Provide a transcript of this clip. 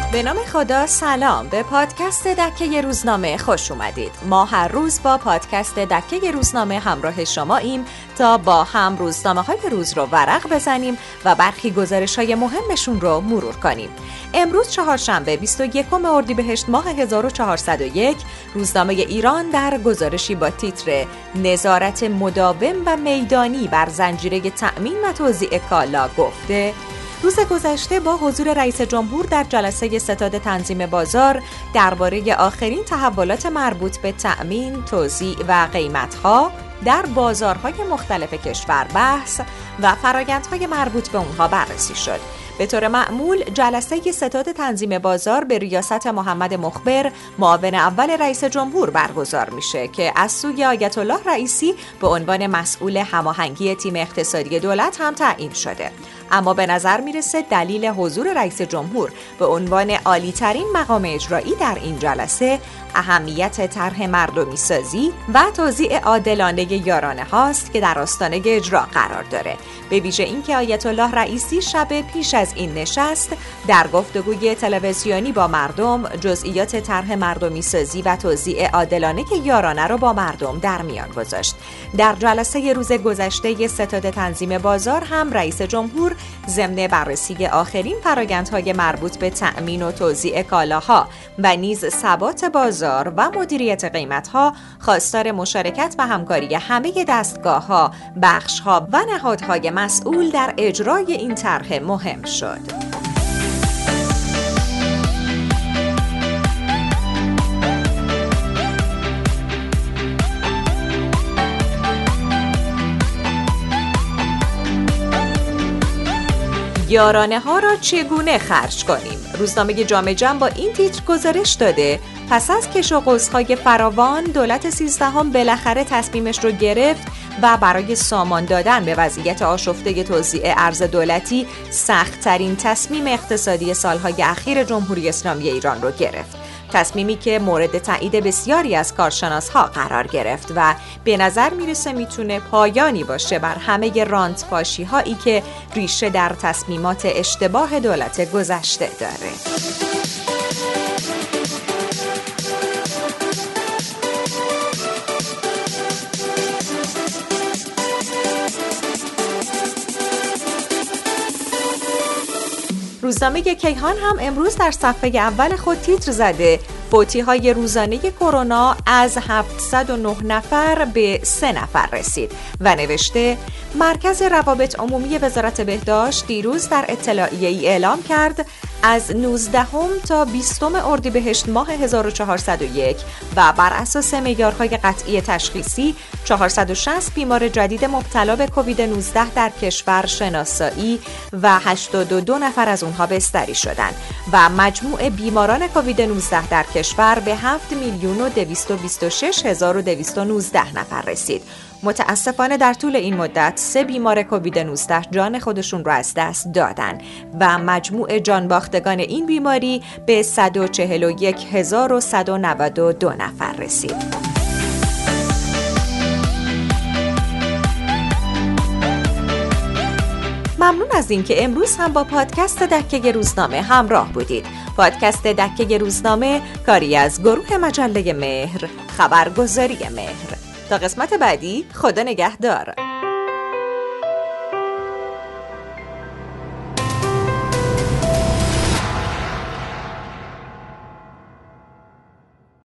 به نام خدا، سلام. به پادکست دکه روزنامه خوش اومدید. ما هر روز با پادکست دکه روزنامه همراه شماییم تا با هم روزنامه‌های روز رو ورق بزنیم و برخی گزارش‌های مهمشون رو مرور کنیم. امروز چهارشنبه 21 اردیبهشت ماه 1401 روزنامه ایران در گزارشی با تیتر نظارت مداوم و میدانی بر زنجیره تأمین و توزیع کالا گفته روز گذشته با حضور رئیس جمهور در جلسه ستاد تنظیم بازار درباره آخرین تحولات مربوط به تأمین، توزیع و قیمت‌ها در بازارهای مختلف کشور بحث و فرآیندهای مربوط به اونها بررسی شد. به طور معمول جلسه ستاد تنظیم بازار به ریاست محمد مخبر معاون اول رئیس جمهور برگزار میشه که از سوی آیت الله رئیسی به عنوان مسئول هماهنگی تیم اقتصادی دولت هم تعیین شده. اما به نظر میرسه دلیل حضور رئیس جمهور به عنوان عالی‌ترین مقام اجرایی در این جلسه اهمیت طرح مردمی سازی و توزیع عادلانه یارانه هاست که در آستانه اجرا قرار داره. به ویژه اینکه آیت الله رئیسی شب پیش از این نشست در گفتگوی تلویزیونی با مردم جزئیات طرح مردمی سازی و توزیع عادلانه یارانه رو با مردم در میان گذاشت. در جلسه روز گذشته ستاد تنظیم بازار هم رئیس جمهور ضمن بررسی آخرین فرآیندهای مربوط به تأمین و توزیع کالاها و نیز ثبات بازار و مدیریت قیمتها خواستار مشارکت و همکاری همه دستگاه‌ها، بخش‌ها و نهادهای مسئول در اجرای این طرح مهم شد. یارانه ها را چگونه خرج کنیم؟ روزنامه جامعه جمع با این تیتر گزارش داده پس از کش و قوس‌های فراوان دولت 13 بالاخره تصمیمش رو گرفت و برای سامان دادن به وضعیت آشفته توزیع ارز دولتی سخت‌ترین تصمیم اقتصادی سالهای اخیر جمهوری اسلامی ایران رو گرفت. تصمیمی که مورد تایید بسیاری از کارشناس‌ها قرار گرفت و به نظر میرسه میتونه پایانی باشه بر همه رانت‌پاشی‌هایی که ریشه در تصمیمات اشتباه دولت گذشته داره. روزنامه کیهان هم امروز در صفحه اول خود تیتر زده فوتی‌های روزانه کرونا از 709 نفر به 3 نفر رسید و نوشته مرکز روابط عمومی وزارت بهداشت دیروز در اطلاعیه‌ای اعلام کرد از 19 تا 20 اردیبهشت ماه 1401 و بر اساس معیارهای قطعی تشخیصی 460 بیمار جدید مبتلا به کووید 19 در کشور شناسایی و 82 نفر از اونها بستری شدند و مجموع بیماران کووید 19 در کشور به 7,226,219 نفر رسید. متاسفانه در طول این مدت 3 بیمار کووید 19 جان خودشون را از دست دادن و مجموع جانباختگان این بیماری به 141,192 نفر رسید. ممنون از اینکه امروز هم با پادکست دکه روزنامه همراه بودید. پادکست دکه روزنامه کاری از گروه مجله مهر، خبرگزاری مهر. تا قسمت بعدی، خدا نگهدار.